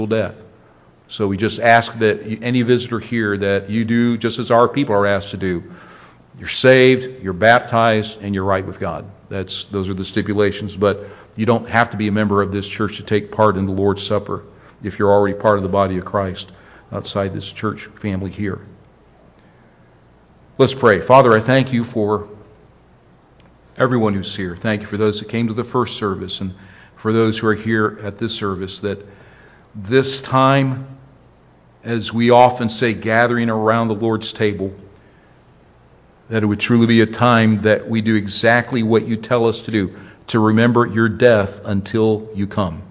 death. So we just ask that any visitor here that you do just as our people are asked to do. You're saved, you're baptized, and you're right with God. Those are the stipulations, but you don't have to be a member of this church to take part in the Lord's Supper if you're already part of the body of Christ outside this church family here. Let's pray. Father, I thank you for everyone who's here. Thank you for those that came to the first service and for those who are here at this service, that this time, as we often say, gathering around the Lord's table, that it would truly be a time that we do exactly what you tell us to do, to remember your death until you come.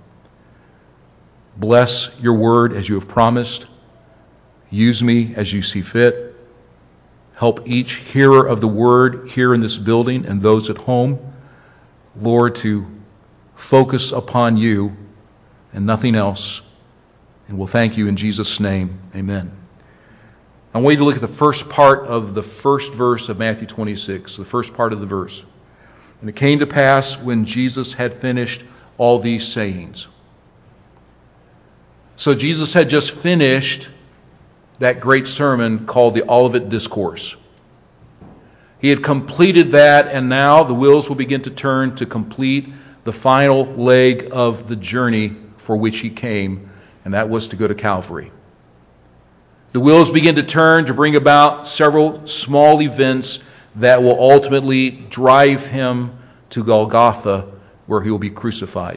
Bless your word as you have promised. Use me as you see fit. Help each hearer of the word here in this building and those at home, Lord, to focus upon you and nothing else. And we'll thank you in Jesus' name. Amen. I want you to look at the first part of the first verse of Matthew 26, the first part of the verse. And it came to pass when Jesus had finished all these sayings. So Jesus had just finished that great sermon called the Olivet Discourse. He had completed that, and now the wheels will begin to turn to complete the final leg of the journey for which he came, and that was to go to Calvary. The wheels begin to turn to bring about several small events that will ultimately drive him to Golgotha, where he will be crucified.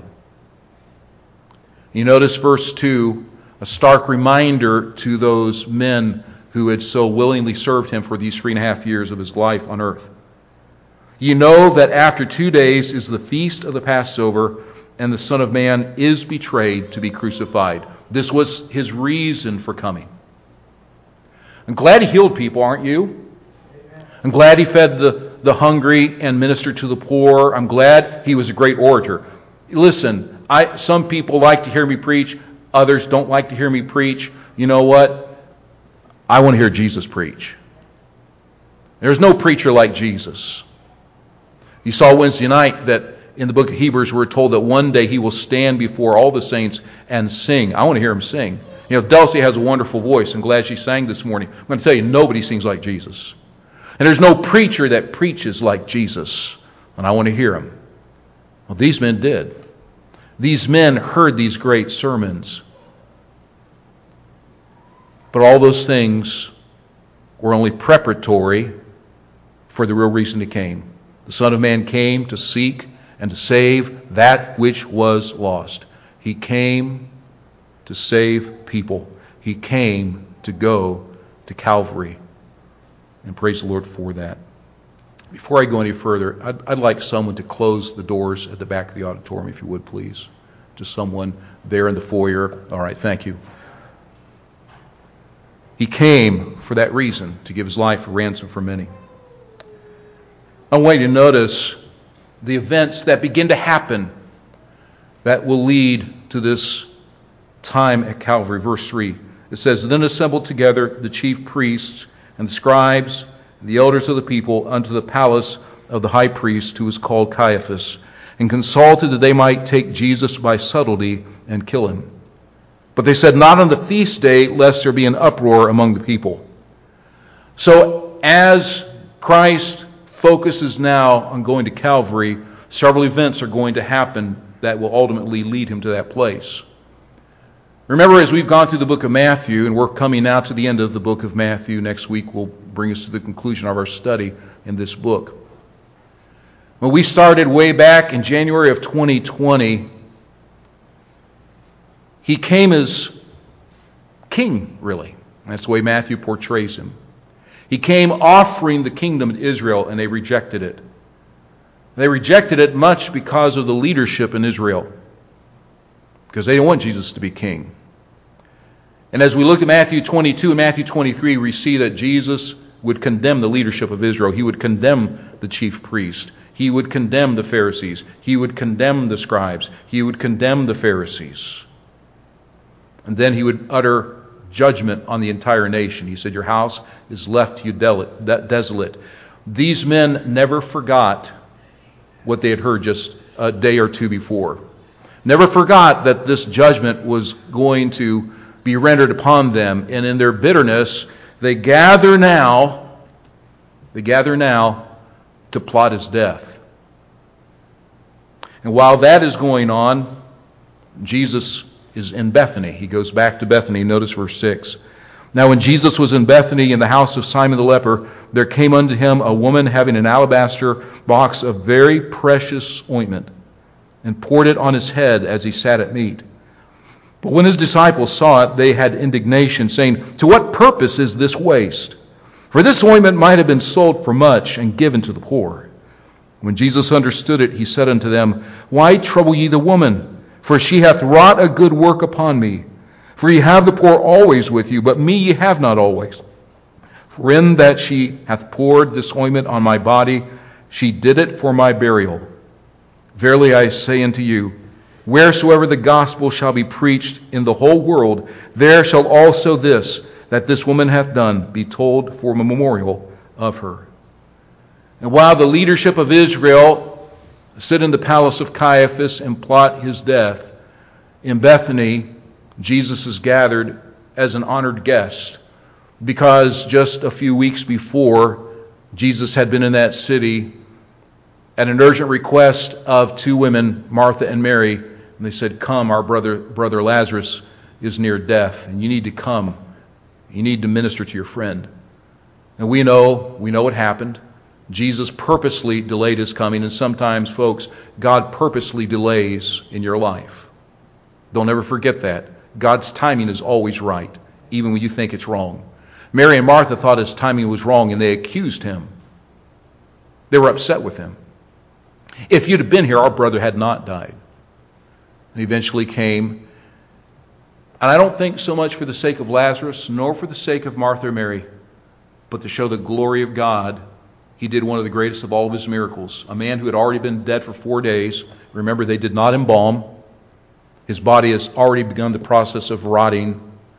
You notice verse 2, a stark reminder to those men who had so willingly served him for these 3.5 years of his life on earth. You know that after 2 days is the feast of the Passover, and the Son of Man is betrayed to be crucified. This was his reason for coming. I'm glad he healed people, aren't you? I'm glad he fed the hungry and ministered to the poor. I'm glad he was a great orator. Listen, some people like to hear me preach. Others don't like to hear me preach. You know what? I want to hear Jesus preach. There's no preacher like Jesus. You saw Wednesday night that in the book of Hebrews we're told that one day he will stand before all the saints and sing. I want to hear him sing. You know, Dulcie has a wonderful voice. I'm glad she sang this morning. I'm going to tell you, nobody sings like Jesus. And there's no preacher that preaches like Jesus. And I want to hear him. Well, these men did. These men heard these great sermons. But all those things were only preparatory for the real reason he came. The Son of Man came to seek and to save that which was lost. He came to save people. He came to go to Calvary. And praise the Lord for that. Before I go any further, I'd like someone to close the doors at the back of the auditorium, if you would, please. Just someone there in the foyer. All right, thank you. He came for that reason, to give his life a ransom for many. I want you to notice the events that begin to happen that will lead to this time at Calvary. Verse 3, it says, Then assembled together the chief priests and the scribes and the elders of the people unto the palace of the high priest, who was called Caiaphas, and consulted that they might take Jesus by subtlety and kill him. But they said, Not on the feast day, lest there be an uproar among the people. So as Christ focuses now on going to Calvary, several events are going to happen that will ultimately lead him to that place. Remember, as we've gone through the book of Matthew, and we're coming now to the end of the book of Matthew, next week will bring us to the conclusion of our study in this book. When we started way back in January of 2020, he came as king, really. That's the way Matthew portrays him. He came offering the kingdom to Israel, and they rejected it. They rejected it much because of the leadership in Israel, because they didn't want Jesus to be king. And as we look at Matthew 22 and Matthew 23, we see that Jesus would condemn the leadership of Israel. He would condemn the chief priest. He would condemn the Pharisees. He would condemn the scribes. He would condemn the Pharisees. And then he would utter judgment on the entire nation. He said, Your house is left to you desolate. These men never forgot what they had heard just a day or two before. never forgot that this judgment was going to be rendered upon them. And in their bitterness, they gather now to plot his death. And while that is going on, Jesus is in Bethany. He goes back to Bethany. Notice verse 6. Now when Jesus was in Bethany in the house of Simon the leper, there came unto him a woman having an alabaster box of very precious ointment, and poured it on his head as he sat at meat. But when his disciples saw it, they had indignation, saying, To what purpose is this waste? For this ointment might have been sold for much and given to the poor. When Jesus understood it, he said unto them, Why trouble ye the woman? For she hath wrought a good work upon me. For ye have the poor always with you, but me ye have not always. For in that she hath poured this ointment on my body, she did it for my burial. Verily I say unto you, wheresoever the gospel shall be preached in the whole world, there shall also this, that this woman hath done, be told for a memorial of her. And while the leadership of Israel sit in the palace of Caiaphas and plot his death, in Bethany, Jesus is gathered as an honored guest, because just a few weeks before, Jesus had been in that city at an urgent request of two women, Martha and Mary, and they said, Come, our brother Lazarus is near death, and you need to come. You need to minister to your friend. And we know what happened. Jesus purposely delayed his coming, and sometimes, folks, God purposely delays in your life. Don't ever forget that. God's timing is always right, even when you think it's wrong. Mary and Martha thought his timing was wrong, and they accused him. They were upset with him. If you'd have been here, our brother had not died. He eventually came. And I don't think so much for the sake of Lazarus, nor for the sake of Martha or Mary, but to show the glory of God. He did one of the greatest of all of his miracles. A man who had already been dead for 4 days. Remember, they did not embalm. His body has already begun the process of rotting.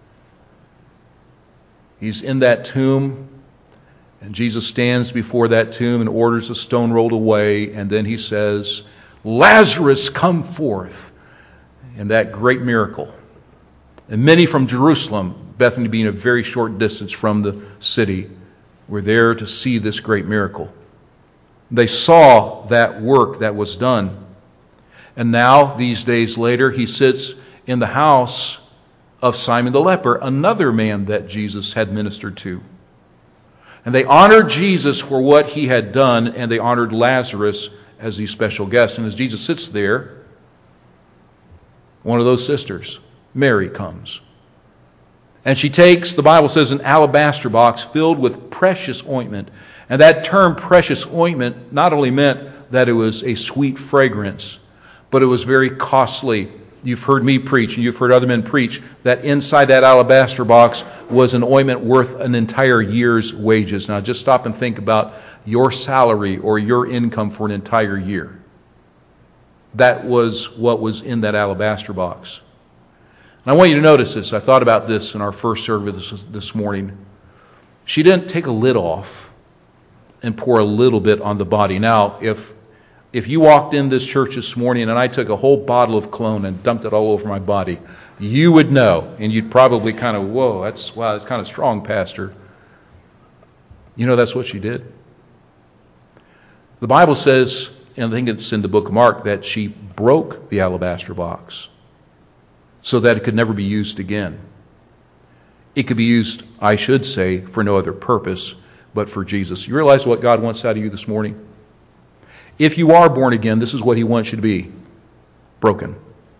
He's in that tomb, and Jesus stands before that tomb and orders the stone rolled away, and then he says, Lazarus, come forth. And that great miracle. And many from Jerusalem, Bethany being a very short distance from the city, were there to see this great miracle. They saw that work that was done. And now, these days later, he sits in the house of Simon the leper, another man that Jesus had ministered to. And they honored Jesus for what he had done, and they honored Lazarus as the special guest. And as Jesus sits there, one of those sisters, Mary, comes. And she takes, the Bible says, an alabaster box filled with precious ointment. And that term precious ointment not only meant that it was a sweet fragrance, but it was very costly. You've heard me preach, and you've heard other men preach, that inside that alabaster box was an ointment worth an entire year's wages. Now just stop and think about your salary or your income for an entire year. That was what was in that alabaster box. And I want you to notice this. I thought about this in our first service this morning. She didn't take a lid off and pour a little bit on the body. Now, if you walked in this church this morning and I took a whole bottle of cologne and dumped it all over my body, you would know. And you'd probably kind of, that's kind of strong, Pastor. You know, that's what she did. The Bible says, and I think it's in the book of Mark, that she broke the alabaster box so that it could never be used again. It could be used, I should say, for no other purpose but for Jesus. You realize what God wants out of you this morning? If you are born again, this is what he wants you to be. Broken.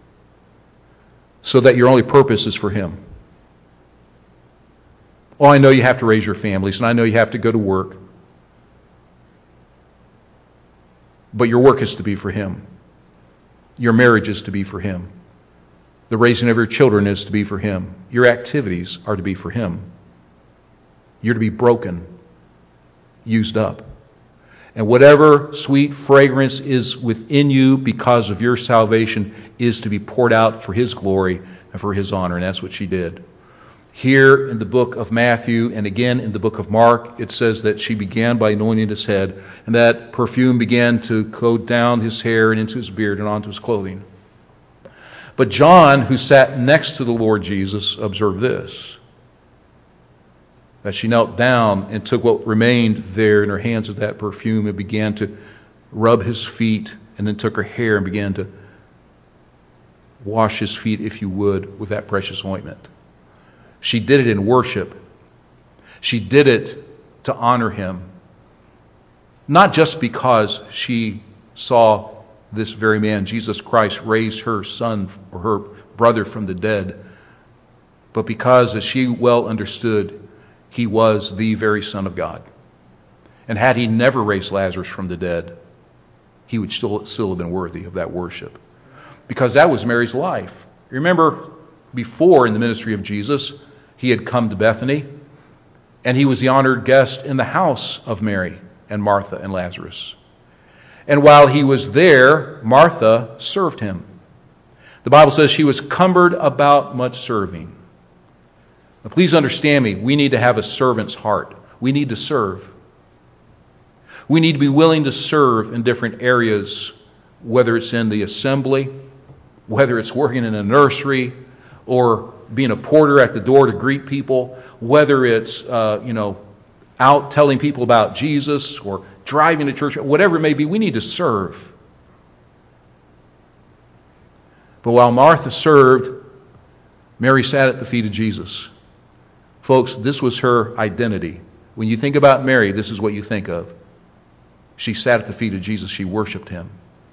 So that your only purpose is for him. Oh, I know you have to raise your families, and I know you have to go to work. But your work is to be for him. Your marriage is to be for him. The raising of your children is to be for him. Your activities are to be for him. You're to be broken, used up. And whatever sweet fragrance is within you because of your salvation is to be poured out for his glory and for his honor. And that's what she did. Here in the book of Matthew and again in the book of Mark, it says that she began by anointing his head, and that perfume began to go down his hair and into his beard and onto his clothing. But John, who sat next to the Lord Jesus, observed this, that she knelt down and took what remained there in her hands of that perfume and began to rub his feet, and then took her hair and began to wash his feet, if you would, with that precious ointment. She did it in worship. She did it to honor him. Not just because she saw this very man, Jesus Christ, raise her son or her brother from the dead, but because, as she well understood, he was the very Son of God. And had he never raised Lazarus from the dead, he would still have been worthy of that worship. Because that was Mary's life. Remember, before in the ministry of Jesus, he had come to Bethany, and he was the honored guest in the house of Mary and Martha and Lazarus. And while he was there, Martha served him. The Bible says she was cumbered about much serving. Now, please understand me, we need to have a servant's heart. We need to serve. We need to be willing to serve in different areas, whether it's in the assembly, whether it's working in a nursery, or being a porter at the door to greet people, whether it's out telling people about Jesus or driving to church, whatever it may be, we need to serve. But while Martha served, Mary sat at the feet of Jesus. Folks, this was her identity. When you think about Mary, this is what you think of. She sat at the feet of Jesus. She worshiped him.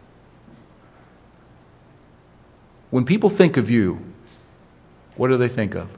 When people think of you, what do they think of?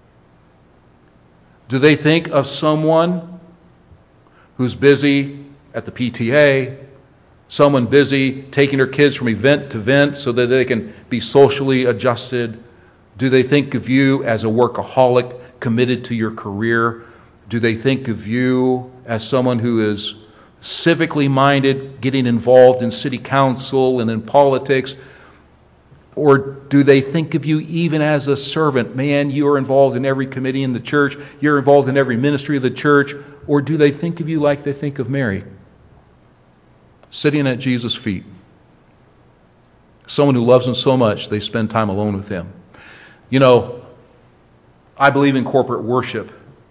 Do they think of someone who's busy at the PTA, someone busy taking their kids from event to event so that they can be socially adjusted? Do they think of you as a workaholic committed to your career? Do they think of you as someone who is civically minded, getting involved in city council and in politics? Or do they think of you even as a servant? Man, you are involved in every committee in the church. You're involved in every ministry of the church. Or do they think of you like they think of Mary? Sitting at Jesus' feet. Someone who loves him so much, they spend time alone with him. You know, I believe in corporate worship.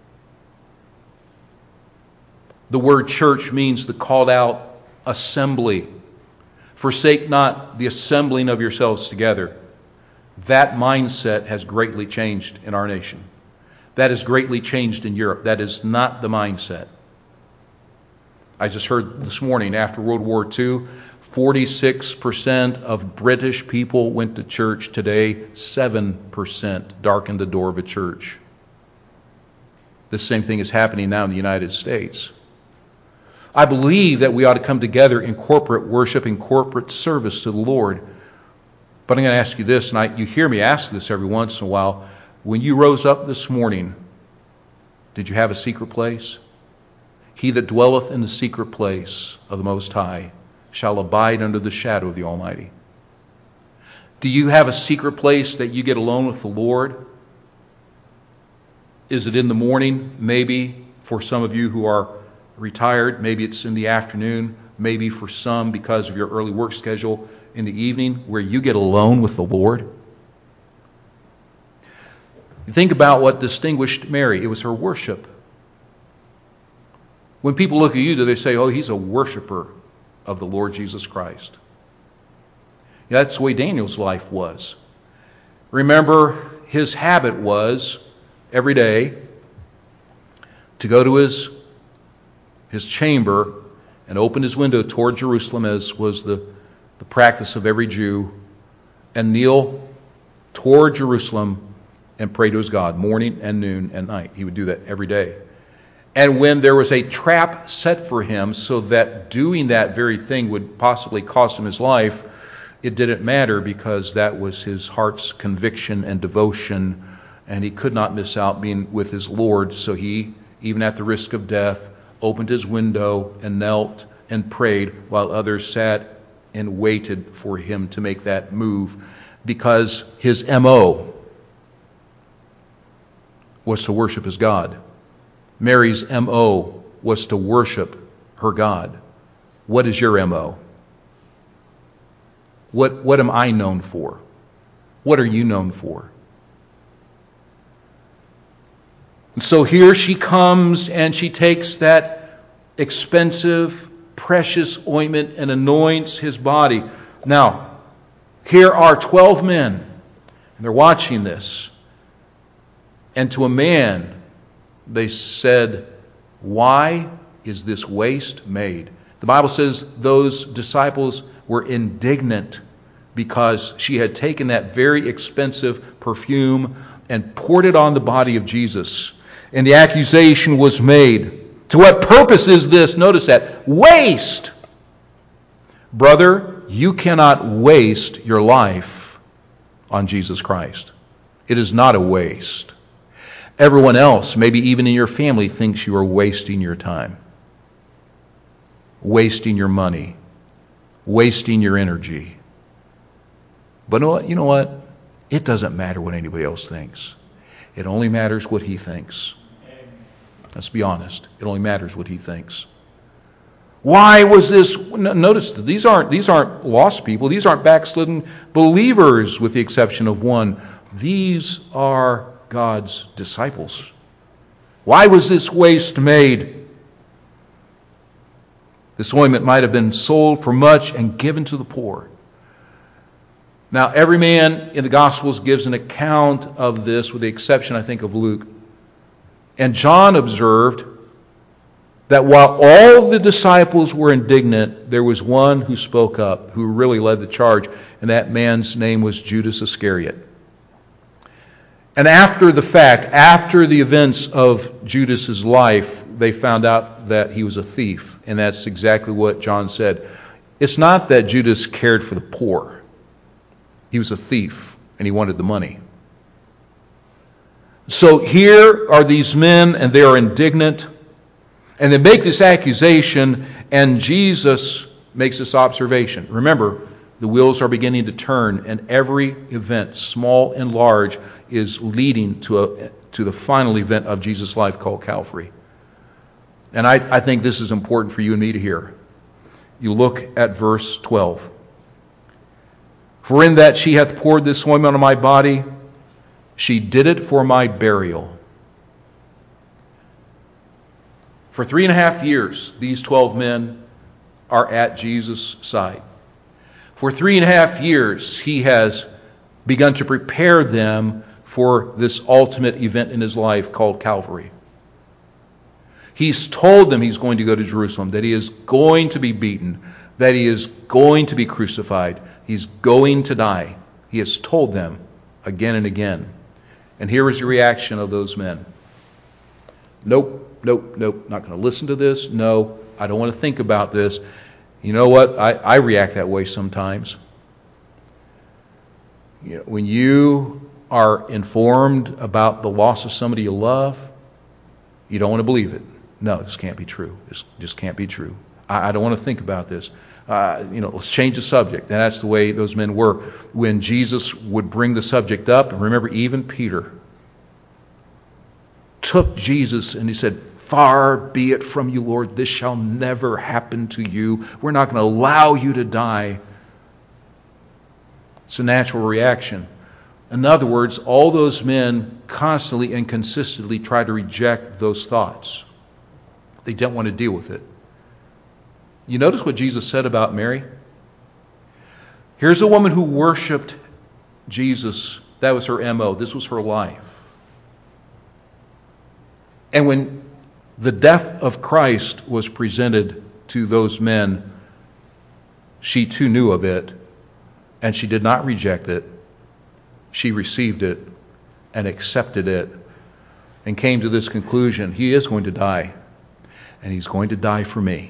The word church means the called out assembly. Forsake not the assembling of yourselves together. That mindset has greatly changed in our nation. That has greatly changed in Europe. That is not the mindset. I just heard this morning, after World War II, 46% of British people went to church. Today, 7% darkened the door of a church. The same thing is happening now in the United States. I believe that we ought to come together in corporate worship, in corporate service to the Lord. But I'm going to ask you this, and you hear me ask this every once in a while. When you rose up this morning, did you have a secret place? He that dwelleth in the secret place of the Most High shall abide under the shadow of the Almighty. Do you have a secret place that you get alone with the Lord? Is it in the morning? Maybe for some of you who are retired, maybe it's in the afternoon, maybe for some because of your early work schedule in the evening, where you get alone with the Lord. You think about what distinguished Mary. It was her worship. When people look at you, do they say, oh, he's a worshiper of the Lord Jesus Christ? That's the way Daniel's life was. Remember, his habit was every day to go to his chamber and open his window toward Jerusalem, as was the practice of every Jew, and kneel toward Jerusalem and pray to his God morning and noon and night. He would do that every day. And when there was a trap set for him so that doing that very thing would possibly cost him his life, it didn't matter, because that was his heart's conviction and devotion, and he could not miss out being with his Lord. So he, even at the risk of death, opened his window and knelt and prayed while others sat and waited for him to make that move, because his M.O. was to worship his God. Mary's M.O. was to worship her God. What is your M.O.? What am I known for? What are you known for? And so here she comes and she takes that expensive, precious ointment and anoints his body. Now, here are 12 men, and they're watching this. And to a man, they said, "Why is this waste made?" The Bible says those disciples were indignant because she had taken that very expensive perfume and poured it on the body of Jesus. And the accusation was made. To what purpose is this? Notice that. Waste! Brother, you cannot waste your life on Jesus Christ. It is not a waste. Everyone else, maybe even in your family, thinks you are wasting your time, wasting your money, wasting your energy. But you know what? It doesn't matter what anybody else thinks. It only matters what he thinks. Let's be honest. It only matters what he thinks. Why was this? Notice these aren't lost people. These aren't backslidden believers, with the exception of one. These are God's disciples. Why was this waste made? This ointment might have been sold for much and given to the poor. Now, every man in the Gospels gives an account of this, with the exception, I think, of Luke. And John observed that while all the disciples were indignant, there was one who spoke up, who really led the charge, and that man's name was Judas Iscariot. And after the fact, after the events of Judas's life, they found out that he was a thief, and that's exactly what John said. It's not that Judas cared for the poor. He was a thief, and he wanted the money. So here are these men, and they are indignant, and they make this accusation, and Jesus makes this observation. Remember, the wheels are beginning to turn, and every event, small and large, is leading to the final event of Jesus' life called Calvary. And I think this is important for you and me to hear. You look at verse 12. For in that she hath poured this ointment on my body, she did it for my burial. For 3.5 years, these 12 men are at Jesus' side. For 3.5 years, he has begun to prepare them for this ultimate event in his life called Calvary. He's told them he's going to go to Jerusalem, that he is going to be beaten, that he is going to be crucified, he's going to die. He has told them again and again. And here is the reaction of those men. Nope, not going to listen to this. No, I don't want to think about this. You know what? I react that way sometimes. You know, when you are informed about the loss of somebody you love, you don't want to believe it. No, this can't be true. This just can't be true. I don't want to think about this. Let's change the subject. And that's the way those men were. When Jesus would bring the subject up, and remember, even Peter took Jesus and he said, "Far be it from you, Lord, this shall never happen to you. We're not going to allow you to die." It's a natural reaction. In other words, all those men constantly and consistently try to reject those thoughts. They don't want to deal with it. You notice what Jesus said about Mary? Here's a woman who worshiped Jesus. That was her MO. This was her life. And when the death of Christ was presented to those men, she too knew of it, and she did not reject it. She received it and accepted it and came to this conclusion: he is going to die, and he's going to die for me.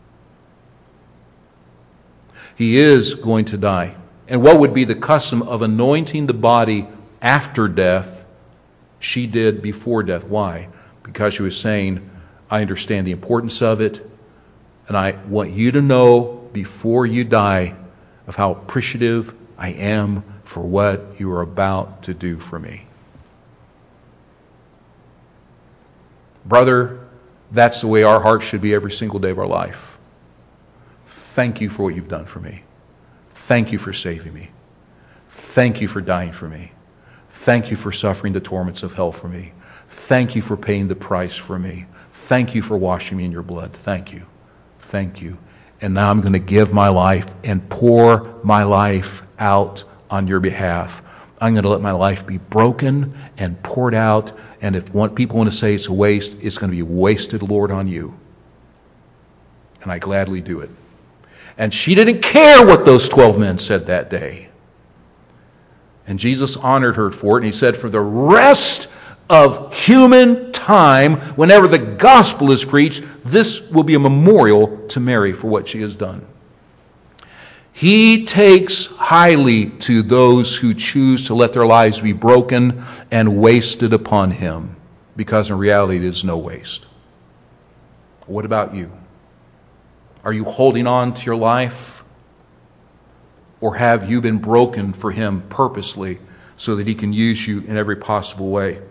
He is going to die. And what would be the custom of anointing the body after death, she did before death. Why? Because she was saying, I understand the importance of it, and I want you to know before you die of how appreciative I am for what you are about to do for me. Brother, that's the way our hearts should be every single day of our life. Thank you for what you've done for me. Thank you for saving me. Thank you for dying for me. Thank you for suffering the torments of hell for me. Thank you for paying the price for me. Thank you for washing me in your blood. Thank you. Thank you. And now I'm going to give my life and pour my life out on your behalf. I'm going to let my life be broken and poured out. And if people want to say it's a waste, it's going to be wasted, Lord, on you. And I gladly do it. And she didn't care what those 12 men said that day. And Jesus honored her for it. And he said, for the rest of human time, whenever the gospel is preached, this will be a memorial to Mary for what she has done. He takes highly to those who choose to let their lives be broken and wasted upon him, because in reality it is no waste. What about you? Are you holding on to your life? Or have you been broken for him purposely so that he can use you in every possible way?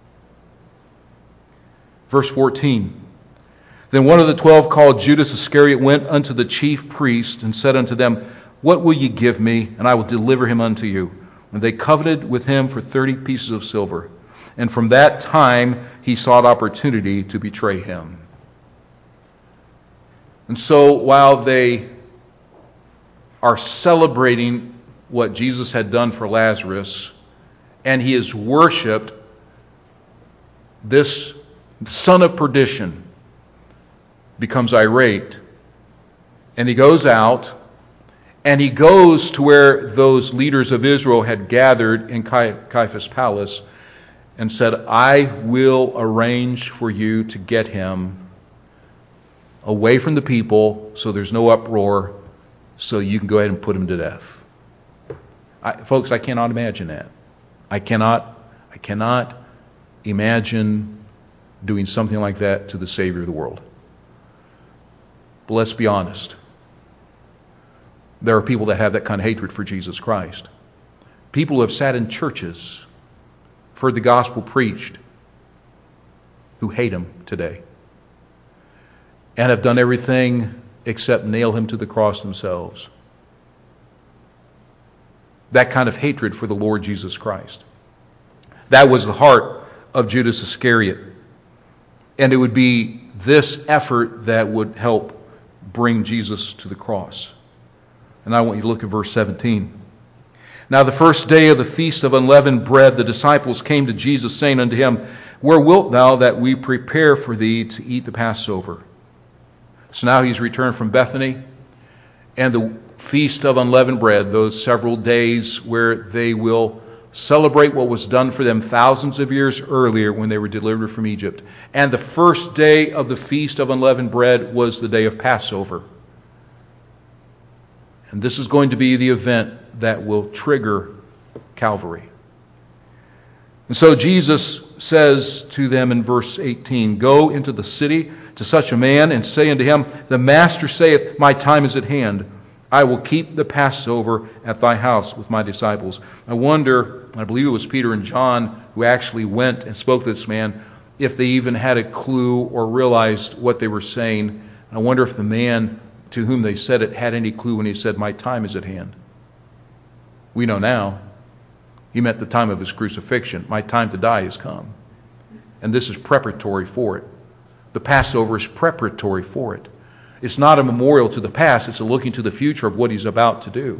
Verse 14. Then one of the 12, called Judas Iscariot, went unto the chief priests and said unto them, what will ye give me, and I will deliver him unto you? And they coveted with him for 30 pieces of silver. And from that time he sought opportunity to betray him. And so while they are celebrating what Jesus had done for Lazarus, and he is worshipped, this son of perdition becomes irate, and he goes out, and he goes to where those leaders of Israel had gathered in Caiaphas' palace and said, I will arrange for you to get him away from the people so there's no uproar, so you can go ahead and put him to death. Folks, I cannot imagine that. I cannot imagine doing something like that to the Savior of the world. But let's be honest. There are people that have that kind of hatred for Jesus Christ. People who have sat in churches, heard the gospel preached, who hate him today, and have done everything except nail him to the cross themselves. That kind of hatred for the Lord Jesus Christ. That was the heart of Judas Iscariot. And it would be this effort that would help bring Jesus to the cross. And I want you to look at verse 17. Now the first day of the feast of unleavened bread, the disciples came to Jesus, saying unto him, where wilt thou that we prepare for thee to eat the Passover? So now he's returned from Bethany, and the feast of unleavened bread, those several days where they will celebrate what was done for them thousands of years earlier when they were delivered from Egypt. And the first day of the feast of unleavened bread was the day of Passover. And this is going to be the event that will trigger Calvary. And so Jesus says to them in verse 18, go into the city to such a man and say unto him, the Master saith, my time is at hand. I will keep the Passover at thy house with my disciples. I wonder, I believe it was Peter and John who actually went and spoke to this man, if they even had a clue or realized what they were saying. I wonder if the man to whom they said it had any clue when he said, my time is at hand. We know now. He meant the time of his crucifixion. My time to die has come. And this is preparatory for it. The Passover is preparatory for it. It's not a memorial to the past. It's a looking to the future of what he's about to do.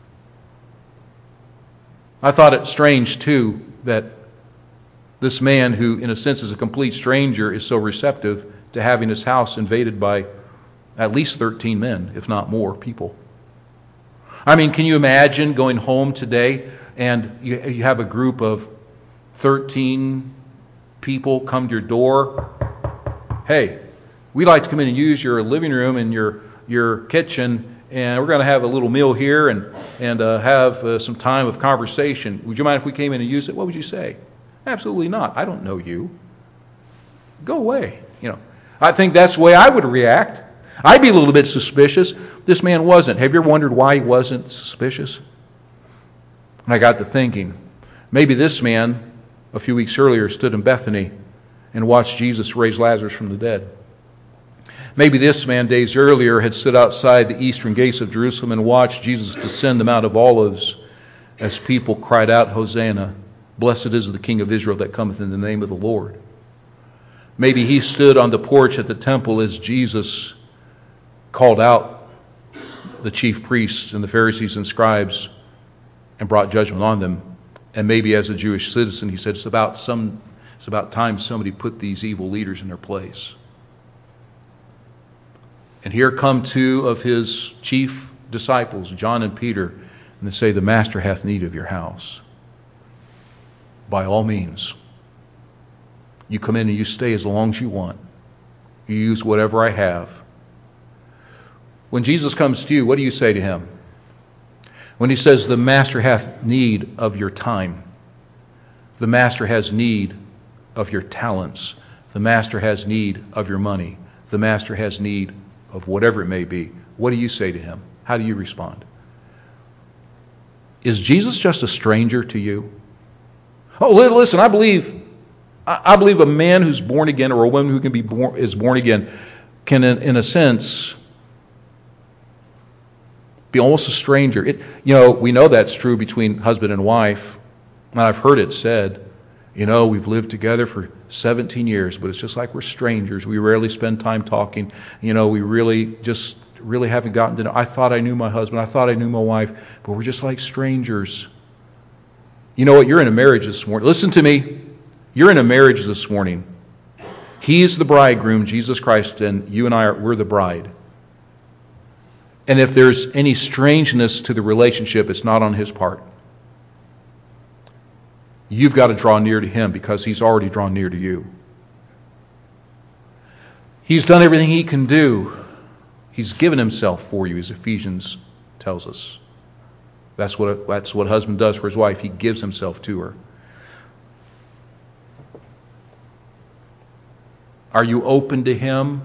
I thought it strange, too, that this man who, in a sense, is a complete stranger, is so receptive to having his house invaded by at least 13 men, if not more, people. I mean, can you imagine going home today and you have a group of 13 people come to your door? Hey, we'd like to come in and use your living room and your kitchen, and we're going to have a little meal here and have some time of conversation. Would you mind if we came in and used it? What would you say? Absolutely not. I don't know you. Go away. I think that's the way I would react. I'd be a little bit suspicious. This man wasn't. Have you ever wondered why he wasn't suspicious? And I got to thinking, maybe this man a few weeks earlier stood in Bethany and watched Jesus raise Lazarus from the dead. Maybe this man days earlier had stood outside the eastern gates of Jerusalem and watched Jesus descend the Mount of Olives as people cried out, Hosanna, blessed is the King of Israel that cometh in the name of the Lord. Maybe he stood on the porch at the temple as Jesus called out the chief priests and the Pharisees and scribes and brought judgment on them. And maybe as a Jewish citizen, he said, it's about time somebody put these evil leaders in their place. And here come two of his chief disciples, John and Peter, and they say, the master hath need of your house. By all means, you come in and you stay as long as you want. You use whatever I have. When Jesus comes to you, what do you say to him? When he says, the master hath need of your time, the master has need of your talents, the master has need of your money, the master has need of whatever it may be, what do you say to him? How do you respond? Is Jesus just a stranger to you? Oh, listen, I believe a man who's born again, or a woman who is born again, can, in a sense, be almost a stranger. We know that's true between husband and wife. And I've heard it said, we've lived together for 17 years, but it's just like we're strangers. We rarely spend time talking. We really haven't gotten to know. I thought I knew my husband. I thought I knew my wife, but we're just like strangers. You know what? You're in a marriage this morning. Listen to me. You're in a marriage this morning. He is the bridegroom, Jesus Christ, and you and we're the bride. And if there's any strangeness to the relationship, it's not on his part. You've got to draw near to him because he's already drawn near to you. He's done everything he can do. He's given himself for you, as Ephesians tells us. That's what a husband does for his wife. He gives himself to her. Are you open to him?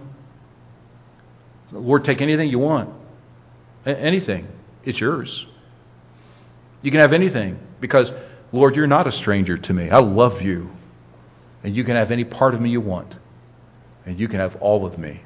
Lord, take anything you want. Anything. It's yours. You can have anything because, Lord, you're not a stranger to me. I love you. And you can have any part of me you want. And you can have all of me.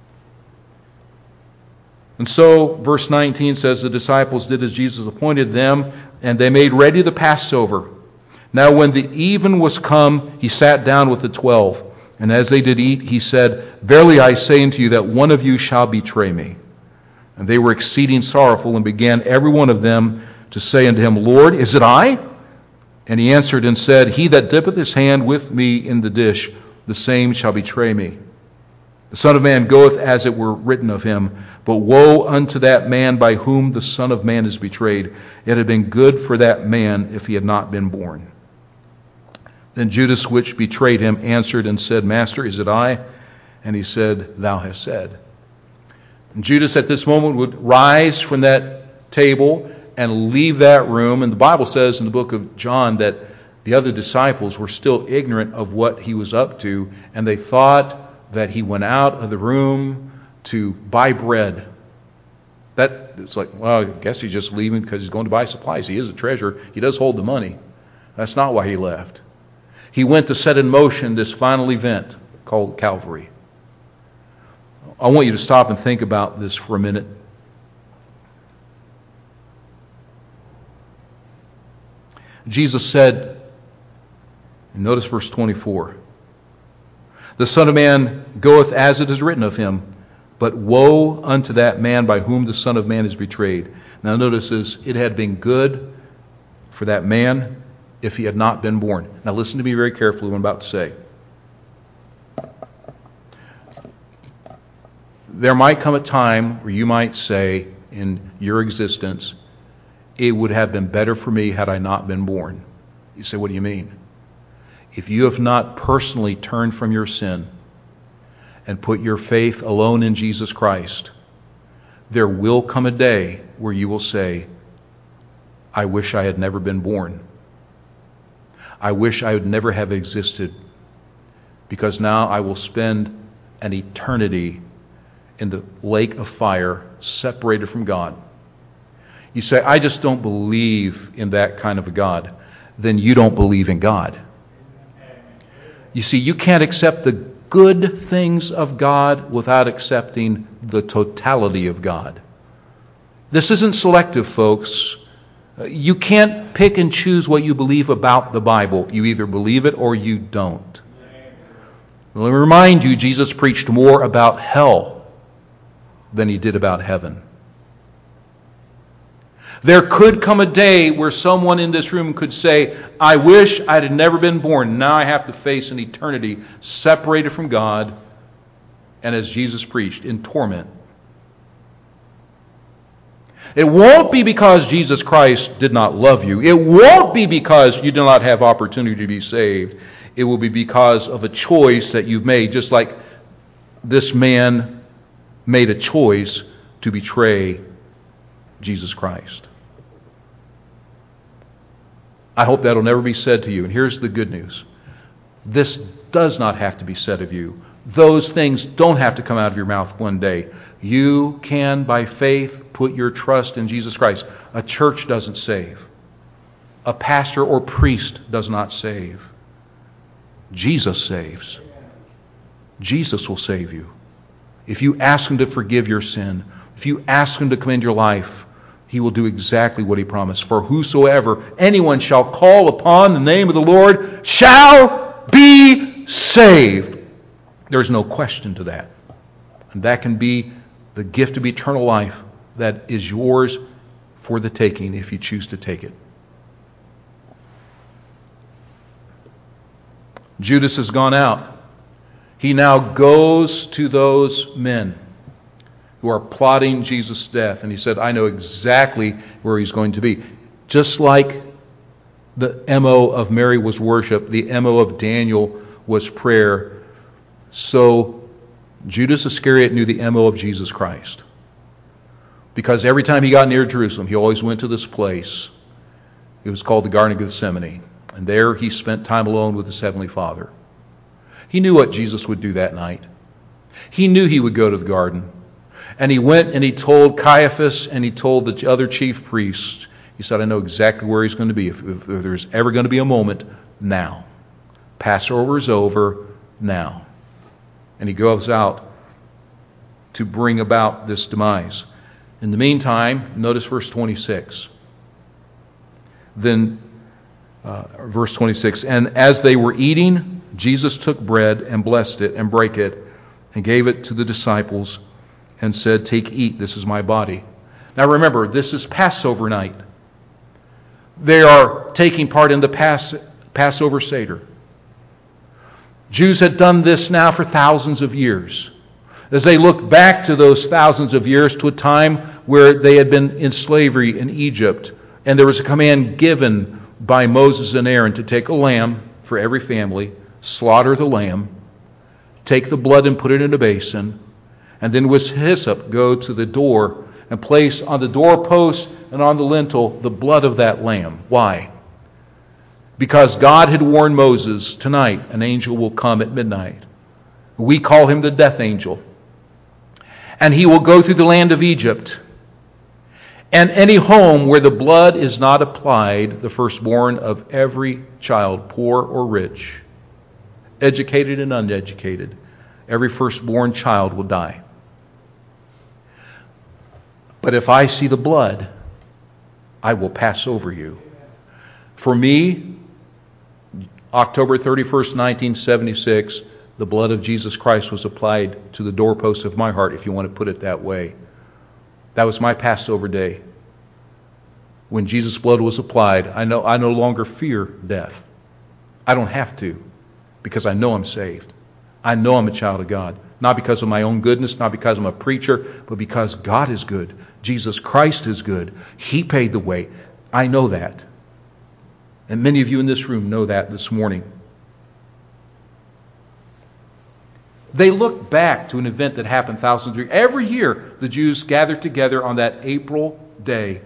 And so, verse 19 says, the disciples did as Jesus appointed them, and they made ready the Passover. Now when the even was come, he sat down with the 12. And as they did eat, he said, verily I say unto you that one of you shall betray me. And they were exceeding sorrowful, and began every one of them to say unto him, Lord, is it I? And he answered and said, he that dippeth his hand with me in the dish, the same shall betray me. The Son of Man goeth as it were written of him, but woe unto that man by whom the Son of Man is betrayed. It had been good for that man if he had not been born. Then Judas, which betrayed him, answered and said, Master, is it I? And he said, Thou hast said. And Judas at this moment would rise from that table and leave that room. And the Bible says in the book of John that the other disciples were still ignorant of what he was up to, and they thought that he went out of the room to buy bread. It's like, well, I guess he's just leaving because he's going to buy supplies. He is a treasurer. He does hold the money. That's not why he left. He went to set in motion this final event called Calvary. I want you to stop and think about this for a minute. Jesus said, and notice verse 24, the Son of Man goeth as it is written of him, but woe unto that man by whom the Son of Man is betrayed. Now notice this, it had been good for that man if he had not been born. Now listen to me very carefully what I'm about to say. There might come a time where you might say in your existence, it would have been better for me had I not been born. You say, what do you mean? If you have not personally turned from your sin and put your faith alone in Jesus Christ, there will come a day where you will say, I wish I had never been born. I wish I would never have existed, because now I will spend an eternity in the lake of fire, separated from God. You say, I just don't believe in that kind of a God. Then you don't believe in God. You see, you can't accept the good things of God without accepting the totality of God. This isn't selective, folks. You can't pick and choose what you believe about the Bible. You either believe it or you don't. Let me remind you, Jesus preached more about hell than he did about heaven. There could come a day where someone in this room could say, I wish I had never been born. Now I have to face an eternity separated from God, and as Jesus preached, in torment. It won't be because Jesus Christ did not love you. It won't be because you do not have opportunity to be saved. It will be because of a choice that you've made, just like this man made a choice to betray Jesus Christ. I hope that'll never be said to you. And here's the good news. This does not have to be said of you. Those things don't have to come out of your mouth one day. You can, by faith, put your trust in Jesus Christ. A church doesn't save. A pastor or priest does not save. Jesus saves. Jesus will save you. If you ask Him to forgive your sin, if you ask Him to come into your life, He will do exactly what He promised. For whosoever anyone shall call upon the name of the Lord shall be saved. There's no question to that. And that can be the gift of eternal life that is yours for the taking if you choose to take it. Judas has gone out. He now goes to those men who are plotting Jesus' death. And he said, I know exactly where he's going to be. Just like the MO of Mary was worship, the MO of Daniel was prayer, so Judas Iscariot knew the MO of Jesus Christ. Because every time he got near Jerusalem, he always went to this place. It was called the Garden of Gethsemane. And there he spent time alone with his Heavenly Father. He knew what Jesus would do that night. He knew he would go to the garden. And he went and he told Caiaphas and he told the other chief priests. He said, I know exactly where he's going to be. If there's ever going to be a moment, now. Passover is over, now. And he goes out to bring about this demise. In the meantime, notice verse 26. Then, verse 26, and as they were eating, Jesus took bread and blessed it and brake it and gave it to the disciples and said, take, eat, this is my body. Now remember, this is Passover night. They are taking part in the Passover Seder. Jews had done this now for thousands of years. As they look back to those thousands of years to a time where they had been in slavery in Egypt, and there was a command given by Moses and Aaron to take a lamb for every family, slaughter the lamb, take the blood and put it in a basin, and then with hyssop go to the door and place on the doorpost and on the lintel the blood of that lamb. Why? Because God had warned Moses, tonight an angel will come at midnight. We call him the death angel. And he will go through the land of Egypt. And any home where the blood is not applied, the firstborn of every child, poor or rich, educated and uneducated, every firstborn child will die. But if I see the blood, I will pass over you. For me, October 31st, 1976, the blood of Jesus Christ was applied to the doorpost of my heart, if you want to put it that way. That was my Passover day. When Jesus' blood was applied, I no longer fear death. I don't have to, because I know I'm saved. I know I'm a child of God. Not because of my own goodness, not because I'm a preacher, but because God is good. Jesus Christ is good. He paid the way. I know that. And many of you in this room know that this morning. They look back to an event that happened thousands of years. Every year, the Jews gathered together on that April day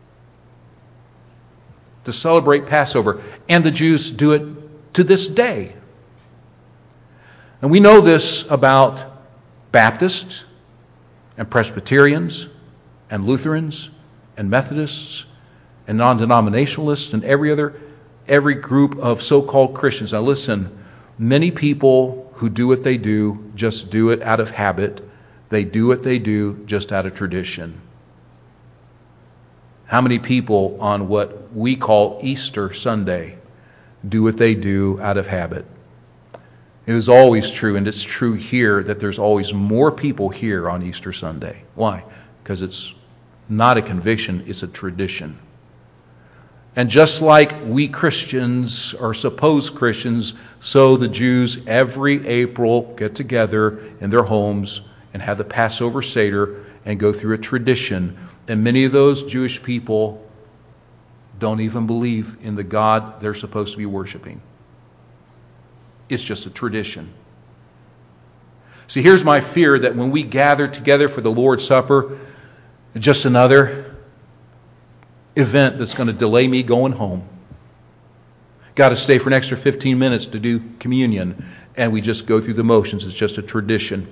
to celebrate Passover. And the Jews do it to this day. And we know this about Baptists and Presbyterians and Lutherans and Methodists and non-denominationalists and every group of so-called Christians. Now listen, many people who do what they do just do it out of habit. They do what they do just out of tradition. How many people on what we call Easter Sunday do what they do out of habit? It was always true, and it's true here, that there's always more people here on Easter Sunday. Why? Because it's not a conviction, it's a tradition. And just like we Christians, or supposed Christians, so the Jews every April get together in their homes and have the Passover Seder and go through a tradition. And many of those Jewish people don't even believe in the God they're supposed to be worshiping. It's just a tradition. See, here's my fear, that when we gather together for the Lord's Supper, just another event that's going to delay me going home. Got to stay for an extra 15 minutes to do communion, and we just go through the motions. It's just a tradition.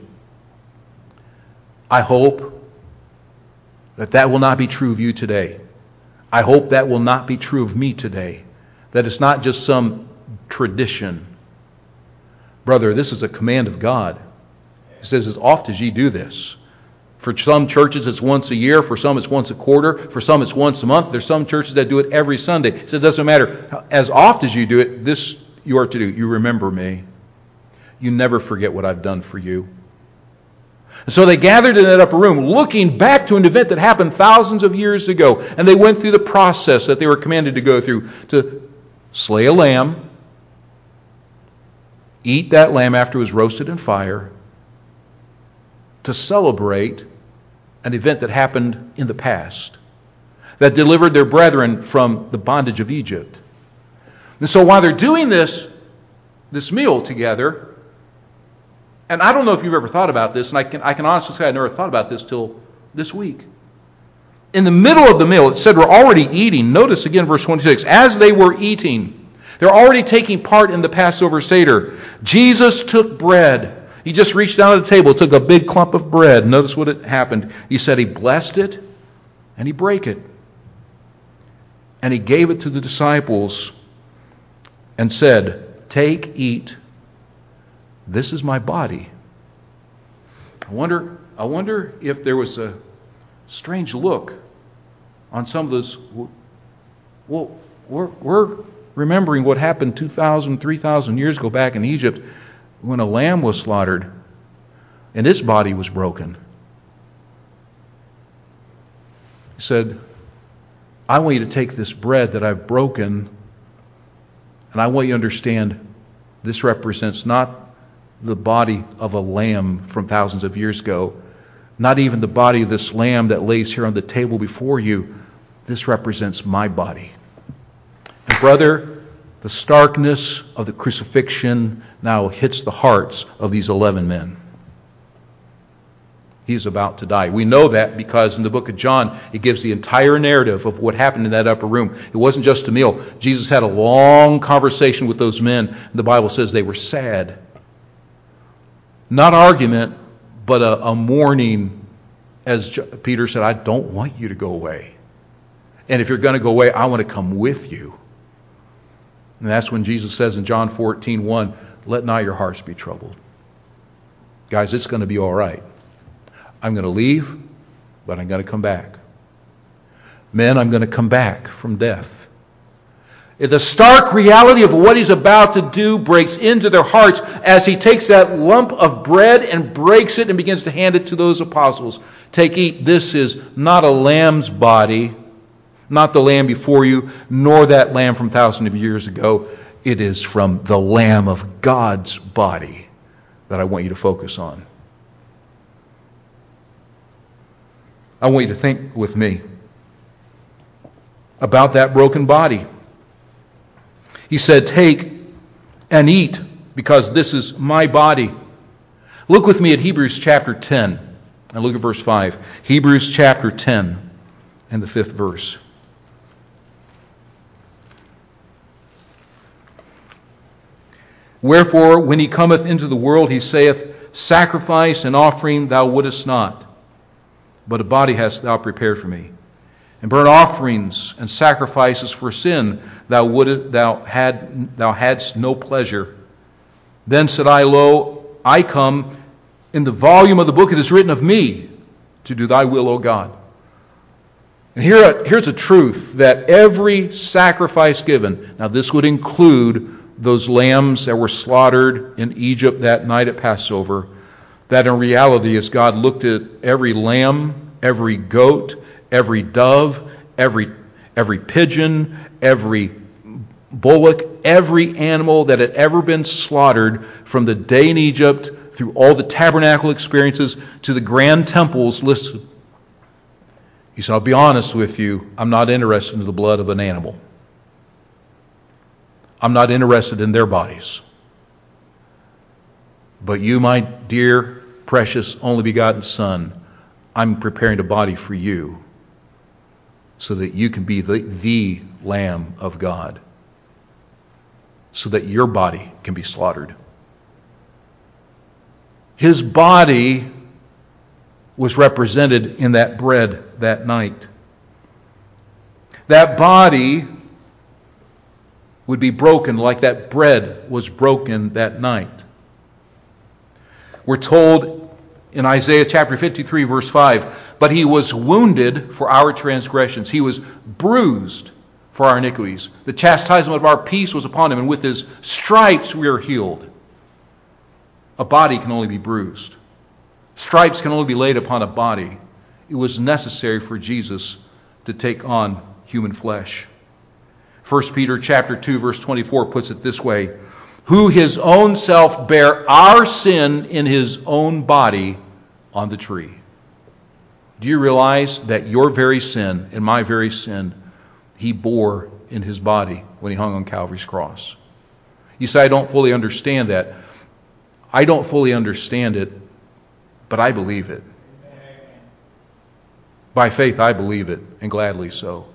I hope that will not be true of you today. I hope that will not be true of me today. That it's not just some tradition. Brother, this is a command of God. He says, as oft as ye do this. For some churches it's once a year. For some it's once a quarter. For some it's once a month. There's some churches that do it every Sunday. So it doesn't matter. As oft as you do it, this you are to do. You remember me. You never forget what I've done for you. And so they gathered in that upper room, looking back to an event that happened thousands of years ago. And they went through the process that they were commanded to go through, to slay a lamb, eat that lamb after it was roasted in fire, to celebrate an event that happened in the past, that delivered their brethren from the bondage of Egypt. And so while they're doing this meal together, and I don't know if you've ever thought about this, and I can honestly say I never thought about this till this week. In the middle of the meal, it said we're already eating. Notice again verse 26. As they were eating, they're already taking part in the Passover Seder. Jesus took bread. He just reached down to the table, took a big clump of bread. Notice what had happened. He said he blessed it, and he brake it. And he gave it to the disciples and said, take, eat. This is my body. I wonder if there was a strange look on some of those. Well, we're remembering what happened 2,000, 3,000 years ago back in Egypt when a lamb was slaughtered and its body was broken. He said, I want you to take this bread that I've broken, and I want you to understand this represents not the body of a lamb from thousands of years ago, not even the body of this lamb that lays here on the table before you. This represents my body. And brother, the starkness of the crucifixion now hits the hearts of these 11 men. He's about to die. We know that because in the book of John, it gives the entire narrative of what happened in that upper room. It wasn't just a meal. Jesus had a long conversation with those men. The Bible says they were sad. Not argument, but a mourning, as Peter said, I don't want you to go away. And if you're going to go away, I want to come with you. And that's when Jesus says in John 14:1, let not your hearts be troubled. Guys, it's going to be all right. I'm going to leave, but I'm going to come back. Men, I'm going to come back from death. The stark reality of what he's about to do breaks into their hearts as he takes that lump of bread and breaks it and begins to hand it to those apostles. Take, eat. This is not a lamb's body, not the lamb before you, nor that lamb from thousands of years ago. It is from the Lamb of God's body that I want you to focus on. I want you to think with me about that broken body. He said, take and eat, because this is my body. Look with me at Hebrews chapter 10, and look at verse 5. Hebrews chapter 10, and the 5th verse. Wherefore, when he cometh into the world, he saith, sacrifice and offering thou wouldest not, but a body hast thou prepared for me. And burnt offerings and sacrifices for sin thou hadst no pleasure. Then said I, lo, I come. In the volume of the book it is written of me, to do thy will, O God. And here's a truth, that every sacrifice given, now this would include those lambs that were slaughtered in Egypt that night at Passover, that in reality, as God looked at every lamb, every goat, every dove, every pigeon, every bullock, every animal that had ever been slaughtered from the day in Egypt through all the tabernacle experiences to the grand temples listed, he said, I'll be honest with you, I'm not interested in the blood of an animal. I'm not interested in their bodies. But you, my dear, precious, only begotten Son, I'm preparing a body for you so that you can be the Lamb of God, so that your body can be slaughtered. His body was represented in that bread that night. That body would be broken like that bread was broken that night. We're told in Isaiah chapter 53, verse 5, but he was wounded for our transgressions. He was bruised for our iniquities. The chastisement of our peace was upon him, and with his stripes we are healed. A body can only be bruised. Stripes can only be laid upon a body. It was necessary for Jesus to take on human flesh. 1 Peter chapter 2, verse 24 puts it this way, who his own self bare our sin in his own body on the tree. Do you realize that your very sin and my very sin he bore in his body when he hung on Calvary's cross? You say, I don't fully understand that. I don't fully understand it, but I believe it. By faith, I believe it, and gladly so.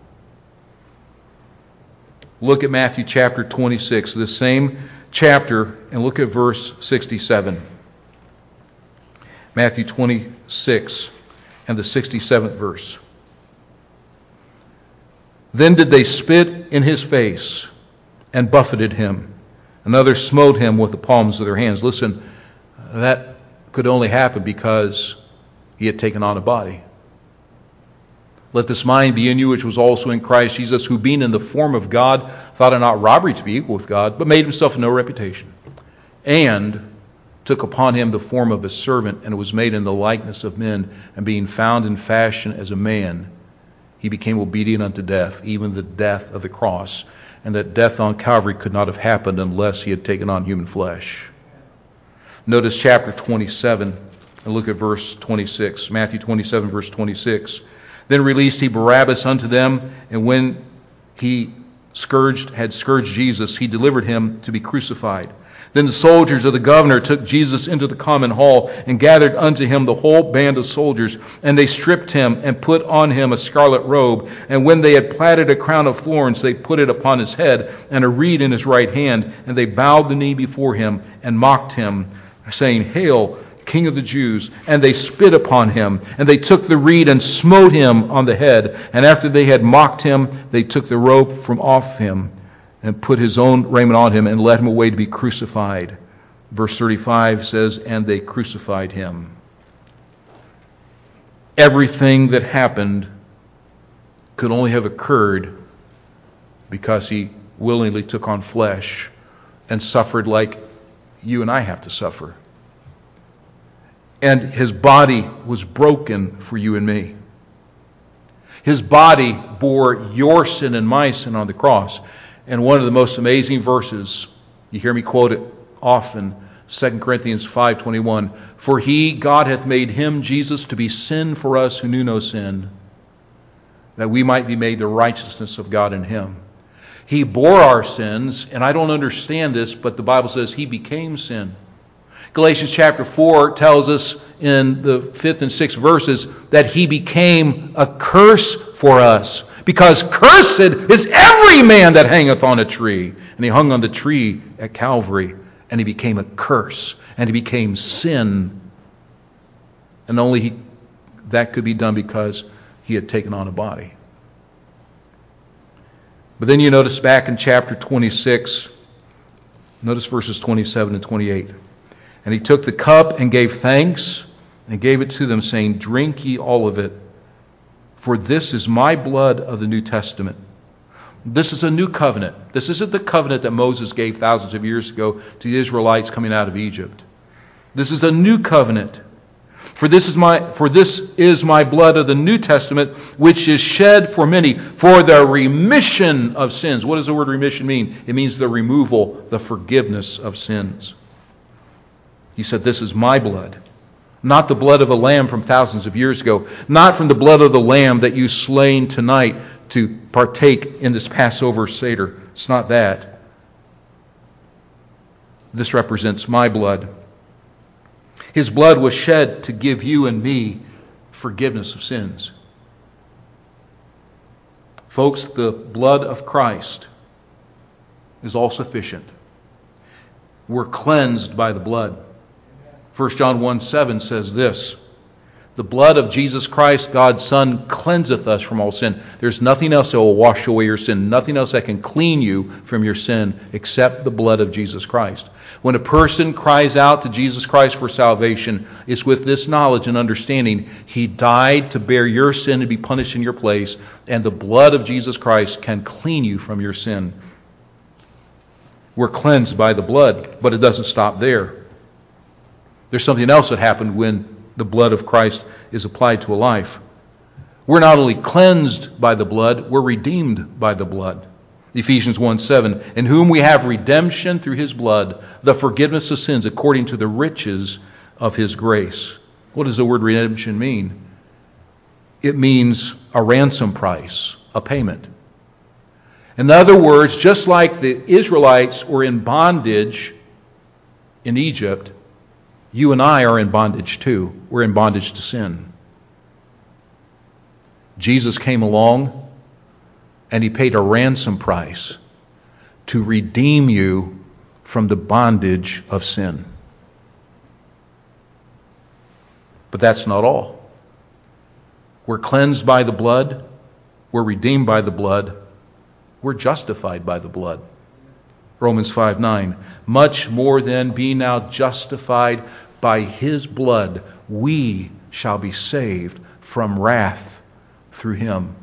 Look at Matthew chapter 26, the same chapter, and look at verse 67. Matthew 26 and the 67th verse. Then did they spit in his face and buffeted him, and others smote him with the palms of their hands. Listen, that could only happen because he had taken on a body. Let this mind be in you, which was also in Christ Jesus, who being in the form of God, thought it not robbery to be equal with God, but made himself of no reputation, and took upon him the form of a servant, and was made in the likeness of men, and being found in fashion as a man, he became obedient unto death, even the death of the cross. And that death on Calvary could not have happened unless he had taken on human flesh. Notice chapter 27, and look at verse 26. Matthew 27, verse 26. Then released he Barabbas unto them, and when he had scourged Jesus, he delivered him to be crucified. Then the soldiers of the governor took Jesus into the common hall, and gathered unto him the whole band of soldiers. And they stripped him, and put on him a scarlet robe. And when they had platted a crown of thorns, they put it upon his head, and a reed in his right hand. And they bowed the knee before him, and mocked him, saying, Hail, King of the Jews. And they spit upon him, and they took the reed and smote him on the head. And after they had mocked him, they took the robe from off him, and put his own raiment on him, and led him away to be crucified. Verse 35 says, and they crucified him. Everything that happened could only have occurred because he willingly took on flesh and suffered like you and I have to suffer. And his body was broken for you and me. His body bore your sin and my sin on the cross. And one of the most amazing verses, you hear me quote it often, 2 Corinthians 5:21. For he, God, hath made him, Jesus, to be sin for us who knew no sin, that we might be made the righteousness of God in him. He bore our sins, and I don't understand this, but the Bible says he became sin. Galatians chapter 4 tells us in the 5th and 6th verses that he became a curse for us. Because cursed is every man that hangeth on a tree. And he hung on the tree at Calvary, and he became a curse, and he became sin. And only that could be done because he had taken on a body. But then you notice back in chapter 26, notice verses 27 and 28. And he took the cup and gave thanks, and gave it to them, saying, Drink ye all of it, For this is my blood of the New Testament. This is a new covenant. This isn't the covenant that Moses gave thousands of years ago to the Israelites coming out of Egypt. This is a new covenant. For this is my blood of the New Testament, which is shed for many for the remission of sins. What does the word remission mean? It means the removal, the forgiveness of sins. He said, this is my blood. Not the blood of a lamb from thousands of years ago. Not from the blood of the lamb that you slain tonight to partake in this Passover Seder. It's not that. This represents my blood. His blood was shed to give you and me forgiveness of sins. Folks, the blood of Christ is all sufficient. We're cleansed by the blood. 1 John 1:7 says this, the blood of Jesus Christ, God's Son, cleanseth us from all sin. There's nothing else that will wash away your sin, nothing else that can clean you from your sin except the blood of Jesus Christ. When a person cries out to Jesus Christ for salvation, it's with this knowledge and understanding. He died to bear your sin and be punished in your place, and the blood of Jesus Christ can clean you from your sin. We're cleansed by the blood, but it doesn't stop there. There's something else that happened when the blood of Christ is applied to a life. We're not only cleansed by the blood, we're redeemed by the blood. Ephesians 1:7, in whom we have redemption through his blood, the forgiveness of sins according to the riches of his grace. What does the word redemption mean? It means a ransom price, a payment. In other words, just like the Israelites were in bondage in Egypt, you and I are in bondage too. We're in bondage to sin. Jesus came along and he paid a ransom price to redeem you from the bondage of sin. But that's not all. We're cleansed by the blood. We're redeemed by the blood. We're justified by the blood. Romans 5:9. Much more than being now justified by his blood, we shall be saved from wrath through him.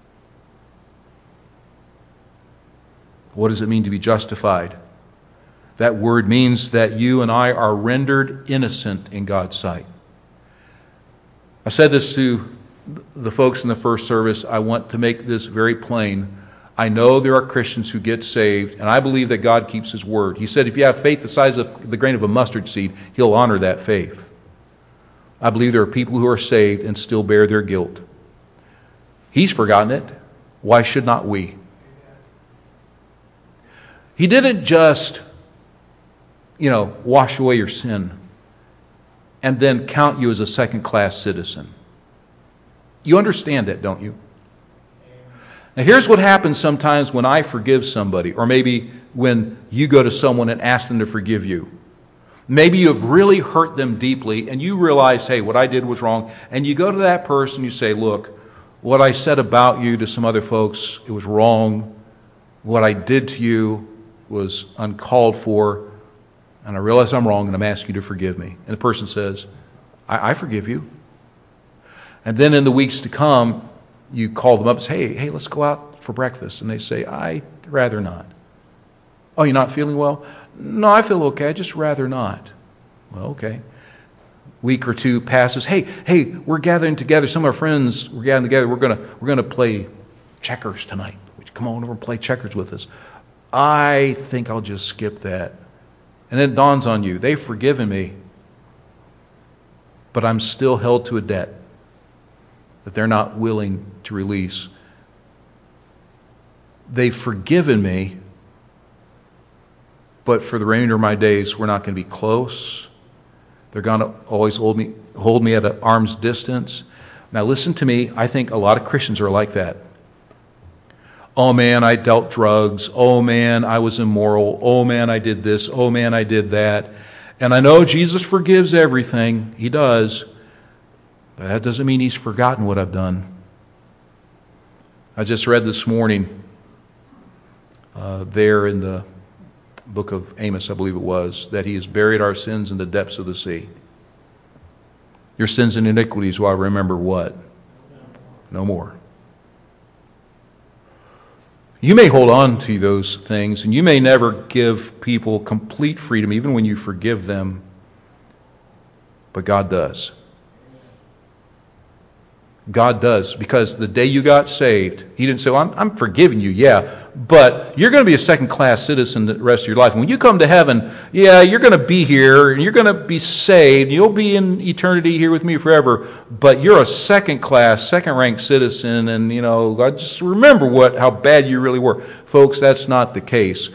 What does it mean to be justified? That word means that you and I are rendered innocent in God's sight. I said this to the folks in the first service. I want to make this very plain. I know there are Christians who get saved, and I believe that God keeps his word. He said if you have faith the size of the grain of a mustard seed, he'll honor that faith. I believe there are people who are saved and still bear their guilt. He's forgotten it. Why should not we? He didn't just, wash away your sin and then count you as a second-class citizen. You understand that, don't you? Now here's what happens sometimes when I forgive somebody, or maybe when you go to someone and ask them to forgive you. Maybe you've really hurt them deeply and you realize, hey, what I did was wrong. And you go to that person, you say, look, what I said about you to some other folks, it was wrong. What I did to you was uncalled for. And I realize I'm wrong and I'm asking you to forgive me. And the person says, I forgive you. And then in the weeks to come, you call them up and say, hey, let's go out for breakfast. And they say, I'd rather not. Oh, you're not feeling well? No, I feel okay. I'd just rather not. Well, okay. Week or two passes. Hey, we're gathering together. Some of our friends, we're gathering together. We're gonna play checkers tonight. Would you come on over and play checkers with us? I think I'll just skip that. And then it dawns on you, they've forgiven me, but I'm still held to a debt that they're not willing to release. They've forgiven me, but for the remainder of my days, we're not going to be close. They're going to always hold me at an arm's distance. Now listen to me, I think a lot of Christians are like that. Oh man, I dealt drugs. Oh man, I was immoral. Oh man, I did this. Oh man, I did that. And I know Jesus forgives everything. He does. But that doesn't mean he's forgotten what I've done. I just read this morning there in the book of Amos, I believe it was, that he has buried our sins in the depths of the sea. Your sins and iniquities will I remember what? no more. You may hold on to those things, and you may never give people complete freedom, even when you forgive them, but God does. God does, because the day you got saved, He didn't say, well, I'm forgiving you, yeah, but you're going to be a second-class citizen the rest of your life. And when you come to heaven, yeah, you're going to be here, and you're going to be saved, you'll be in eternity here with me forever, but you're a second-class, second-ranked citizen, and, God, just remember how bad you really were. Folks, that's not the case.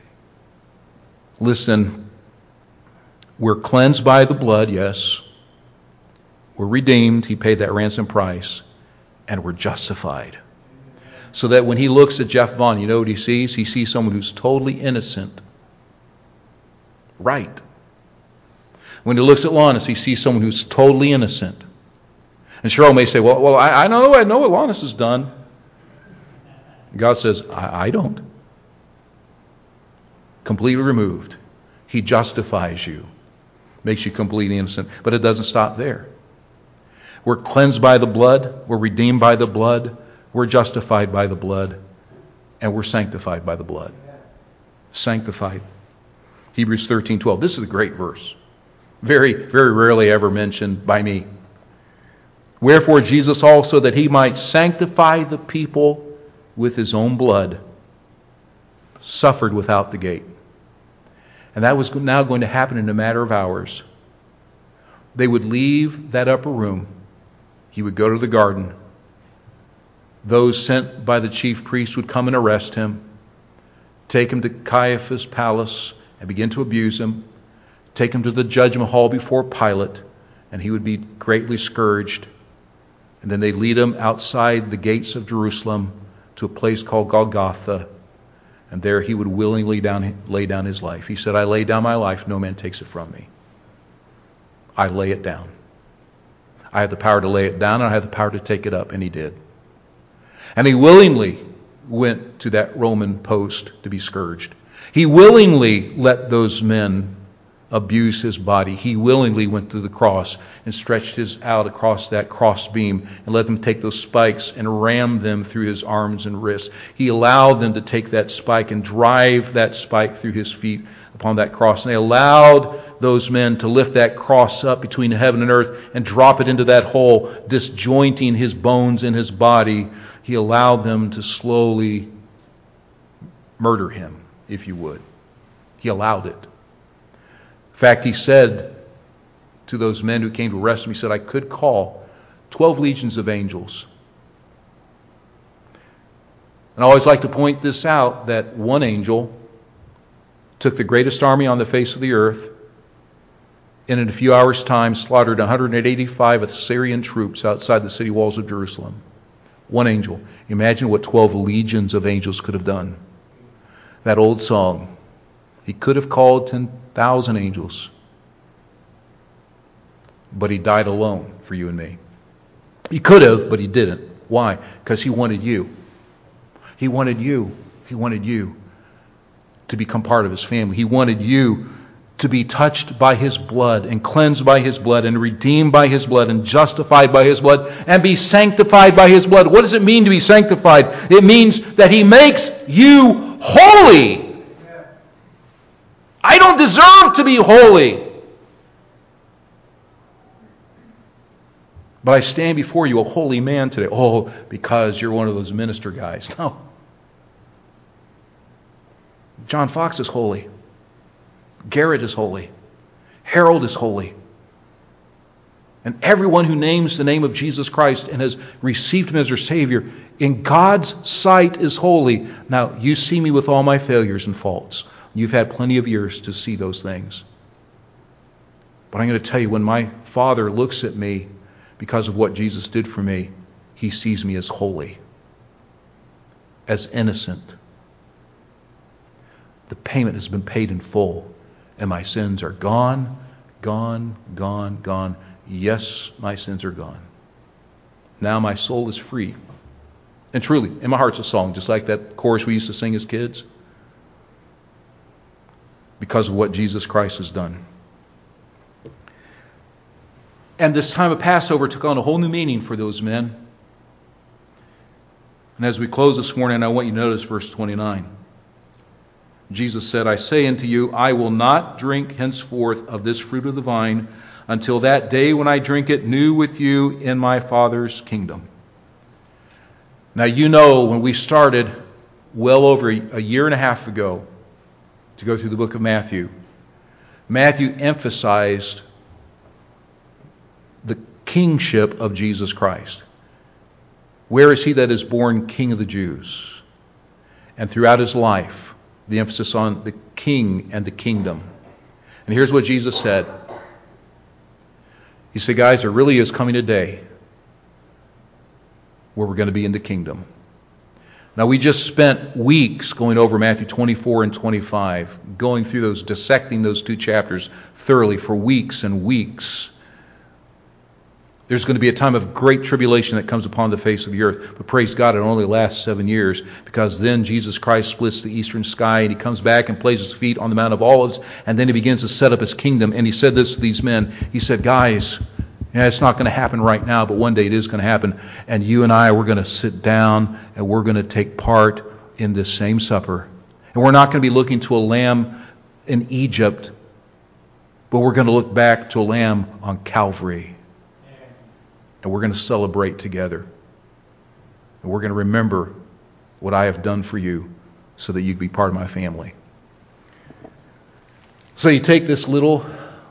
Listen, we're cleansed by the blood, yes. We're redeemed. He paid that ransom price. And we're justified. So that when he looks at Jeff Vaughn, you know what he sees? He sees someone who's totally innocent. Right. When he looks at Lannis, he sees someone who's totally innocent. And Cheryl may say, well, I know what Lannis has done. God says, I don't. Completely removed. He justifies you. Makes you completely innocent. But it doesn't stop there. We're cleansed by the blood. We're redeemed by the blood. We're justified by the blood. And we're sanctified by the blood. Sanctified. Hebrews 13:12. This is a great verse. Very, very rarely ever mentioned by me. Wherefore Jesus also, that he might sanctify the people with his own blood, suffered without the gate. And that was now going to happen in a matter of hours. They would leave that upper room. He would go to the garden. Those sent by the chief priest would come and arrest him, take him to Caiaphas' palace and begin to abuse him, take him to the judgment hall before Pilate, and he would be greatly scourged. And then they'd lead him outside the gates of Jerusalem to a place called Golgotha, and there he would willingly lay down his life. He said, I lay down my life, no man takes it from me. I lay it down. I have the power to lay it down, and I have the power to take it up, and he did. And he willingly went to that Roman post to be scourged. He willingly let those men abuse his body. He willingly went to the cross and stretched his out across that cross beam and let them take those spikes and ram them through his arms and wrists. He allowed them to take that spike and drive that spike through his feet upon that cross. And they allowed those men to lift that cross up between heaven and earth and drop it into that hole, disjointing his bones in his body. He allowed them to slowly murder him, if you would. He allowed it. In fact, he said to those men who came to arrest him, he said, I could call 12 legions of angels. And I always like to point this out, that one angel took the greatest army on the face of the earth, and in a few hours' time slaughtered 185 Assyrian troops outside the city walls of Jerusalem. One angel. Imagine what 12 legions of angels could have done. That old song. He could have called 10,000 angels. But he died alone for you and me. He could have, but he didn't. Why? Because he wanted you. He wanted you. He wanted you to become part of his family. He wanted you to be touched by his blood and cleansed by his blood and redeemed by his blood and justified by his blood and be sanctified by his blood. What does it mean to be sanctified? It means that he makes you holy. I don't deserve to be holy, but I stand before you a holy man today. Oh, because you're one of those minister guys. No. John Fox is holy. Garrett is holy. Harold is holy. And everyone who names the name of Jesus Christ and has received him as their Savior, in God's sight is holy. Now, you see me with all my failures and faults. You've had plenty of years to see those things. But I'm going to tell you, when my Father looks at me because of what Jesus did for me, he sees me as holy, as innocent. The payment has been paid in full, and my sins are gone, gone, gone, gone. Yes, my sins are gone. Now my soul is free. And truly, in my heart's a song, just like that chorus we used to sing as kids, because of what Jesus Christ has done. And this time of Passover took on a whole new meaning for those men. And as we close this morning, I want you to notice verse 29. Jesus said, I say unto you, I will not drink henceforth of this fruit of the vine until that day when I drink it new with you in my Father's kingdom. Now, you know, when we started well over a year and a half ago to go through the book of Matthew, Matthew emphasized the kingship of Jesus Christ. Where is he that is born King of the Jews? And throughout his life, the emphasis on the king and the kingdom. And here's what Jesus said. He said, guys, there really is coming a day where we're going to be in the kingdom. Now, we just spent weeks going over Matthew 24 and 25, going through those, dissecting those two chapters thoroughly for weeks and weeks. There's going to be a time of great tribulation that comes upon the face of the earth. But praise God, it only lasts 7 years, because then Jesus Christ splits the eastern sky and he comes back and places his feet on the Mount of Olives, and then he begins to set up his kingdom. And he said this to these men. He said, guys, it's not going to happen right now, but one day it is going to happen. And you and I, we're going to sit down and we're going to take part in this same supper. And we're not going to be looking to a lamb in Egypt, but we're going to look back to a lamb on Calvary. And we're going to celebrate together. And we're going to remember what I have done for you so that you can be part of my family. So you take this little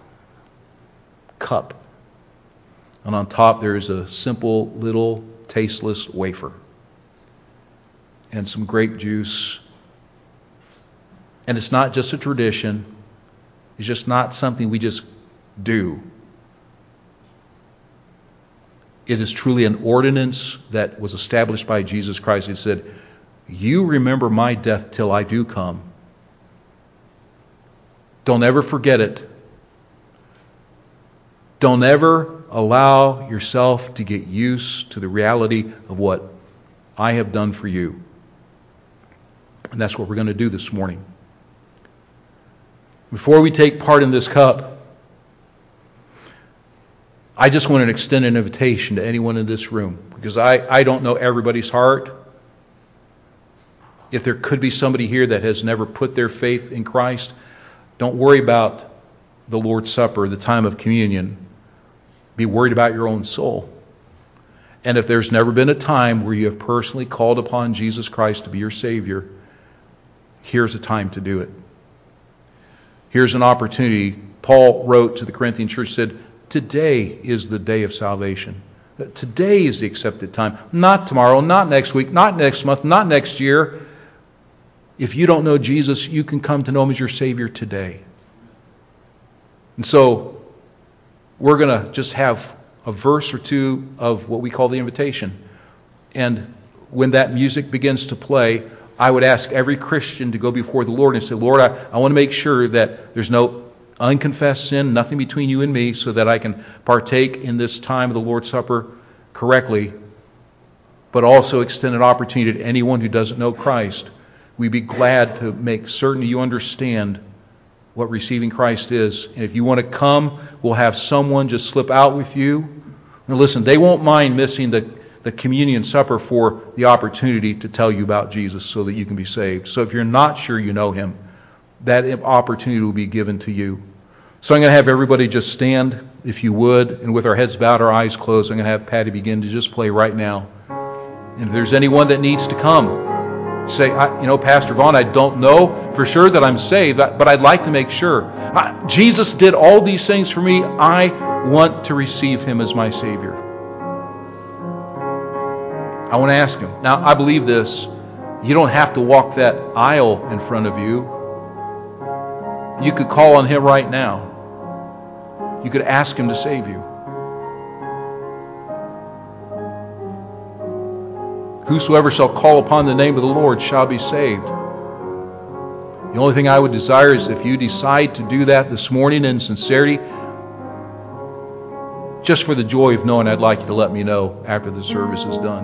cup, and on top there is a simple little tasteless wafer and some grape juice. And it's not just a tradition. It's just not something we just do. It is truly an ordinance that was established by Jesus Christ. He said, you remember my death till I do come. Don't ever forget it. Don't ever allow yourself to get used to the reality of what I have done for you. And that's what we're going to do this morning. Before we take part in this cup, I just want to extend an invitation to anyone in this room, because I don't know everybody's heart. If there could be somebody here that has never put their faith in Christ, don't worry about the Lord's Supper, the time of communion. Be worried about your own soul. And if there's never been a time where you have personally called upon Jesus Christ to be your Savior, here's a time to do it. Here's an opportunity. Paul wrote to the Corinthian church, said, today is the day of salvation. Today is the accepted time. Not tomorrow, not next week, not next month, not next year. If you don't know Jesus, you can come to know Him as your Savior today. And so we're going to just have a verse or two of what we call the invitation. And when that music begins to play, I would ask every Christian to go before the Lord and say, Lord, I want to make sure that there's no unconfessed sin, nothing between you and me, so that I can partake in this time of the Lord's Supper correctly, but also extend an opportunity to anyone who doesn't know Christ. We'd be glad to make certain you understand what receiving Christ is. And if you want to come, we'll have someone just slip out with you. And listen, they won't mind missing the communion supper for the opportunity to tell you about Jesus so that you can be saved. So if you're not sure you know Him, that opportunity will be given to you. So I'm going to have everybody just stand, if you would, and with our heads bowed, our eyes closed, I'm going to have Patty begin to just play right now. And if there's anyone that needs to come, say, Pastor Vaughn, I don't know for sure that I'm saved, but I'd like to make sure. Jesus did all these things for me. I want to receive Him as my Savior. I want to ask Him. Now, I believe this. You don't have to walk that aisle in front of you. You could call on Him right now. You could ask Him to save you. Whosoever shall call upon the name of the Lord shall be saved. The only thing I would desire is if you decide to do that this morning in sincerity, just for the joy of knowing, I'd like you to let me know after the service is done.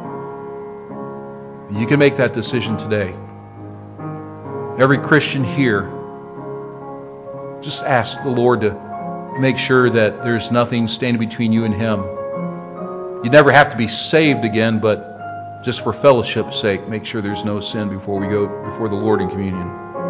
You can make that decision today. Every Christian here, just ask the Lord to make sure that there's nothing standing between you and Him. You never have to be saved again, but just for fellowship's sake, make sure there's no sin before we go before the Lord in communion.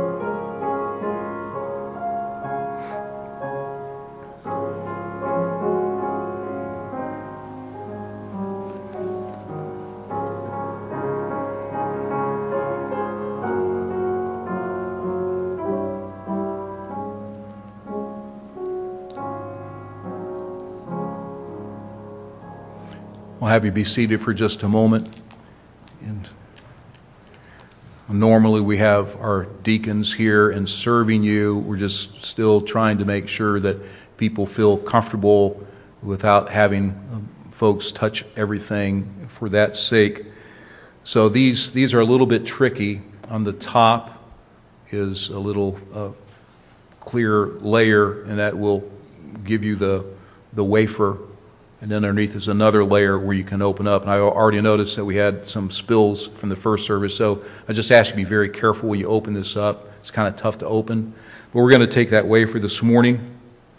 I'll have you be seated for just a moment. And normally we have our deacons here and serving you. We're just still trying to make sure that people feel comfortable without having folks touch everything for that sake. So these are a little bit tricky. On the top is a little clear layer, and that will give you the wafer. And then underneath is another layer where you can open up. And I already noticed that we had some spills from the first service. So I just ask you to be very careful when you open this up. It's kind of tough to open. But we're going to take that wafer this morning.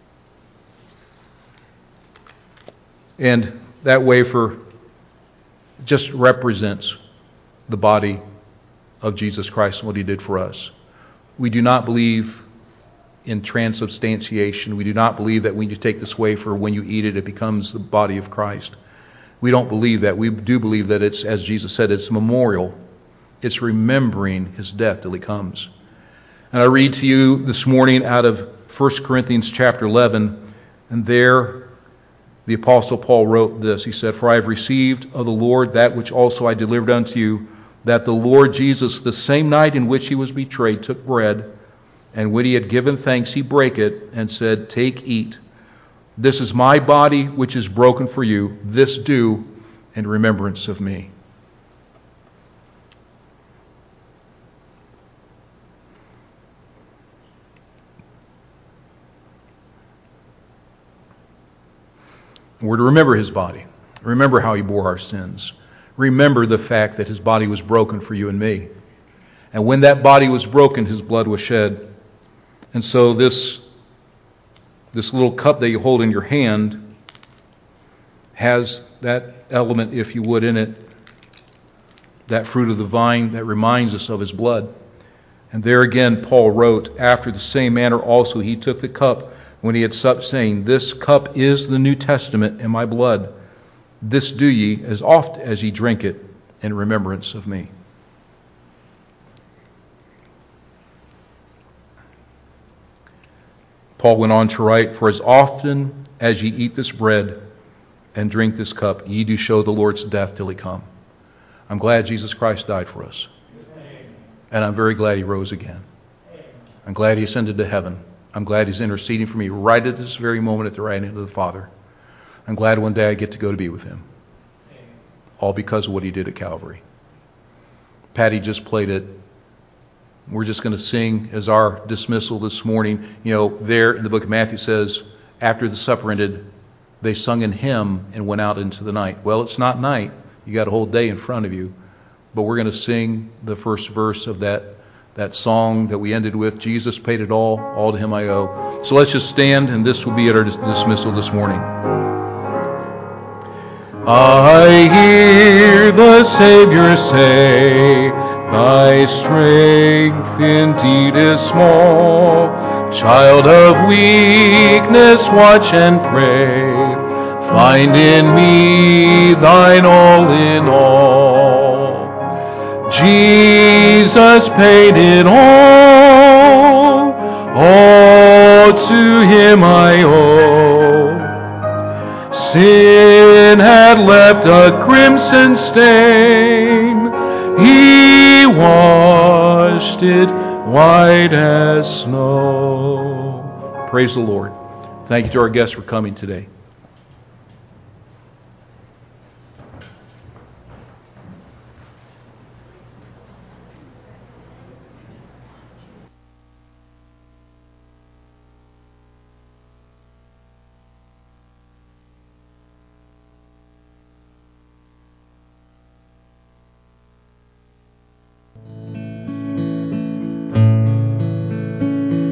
And that wafer just represents the body of Jesus Christ and what He did for us. We do not believe in transubstantiation. We do not believe that when you take this wafer, when you eat it, it becomes the body of Christ. We don't believe that. We do believe that it's, as Jesus said, it's memorial. It's remembering His death till He comes. And I read to you this morning out of 1 Corinthians chapter 11, and there the Apostle Paul wrote this. He said, "For I have received of the Lord that which also I delivered unto you, that the Lord Jesus, the same night in which He was betrayed, took bread, and when He had given thanks, He brake it and said, Take, eat. This is my body, which is broken for you. This do in remembrance of me." We're to remember His body. Remember how He bore our sins. Remember the fact that His body was broken for you and me. And when that body was broken, His blood was shed. And so this little cup that you hold in your hand has that element, if you would, in it, that fruit of the vine that reminds us of His blood. And there again, Paul wrote, "After the same manner also He took the cup when He had supped, saying, This cup is the New Testament in my blood. This do ye as oft as ye drink it in remembrance of me." Paul went on to write, "For as often as ye eat this bread and drink this cup, ye do show the Lord's death till He come." I'm glad Jesus Christ died for us. And I'm very glad He rose again. I'm glad He ascended to heaven. I'm glad He's interceding for me right at this very moment at the right hand of the Father. I'm glad one day I get to go to be with Him. All because of what He did at Calvary. Patty just played it. We're just going to sing as our dismissal this morning. You know, there in the book of Matthew says, after the supper ended, they sung an hymn and went out into the night. Well, it's not night. You got a whole day in front of you. But we're going to sing the first verse of that song that we ended with. Jesus paid it all to Him I owe. So let's just stand, and this will be at our dismissal this morning. I hear the Savior say, Thy strength indeed is small. Child of weakness, watch and pray. Find in me thine all in all. Jesus paid it all to Him I owe. Sin had left a crimson stain. He washed it white as snow. Praise the Lord. Thank you to our guests for coming today.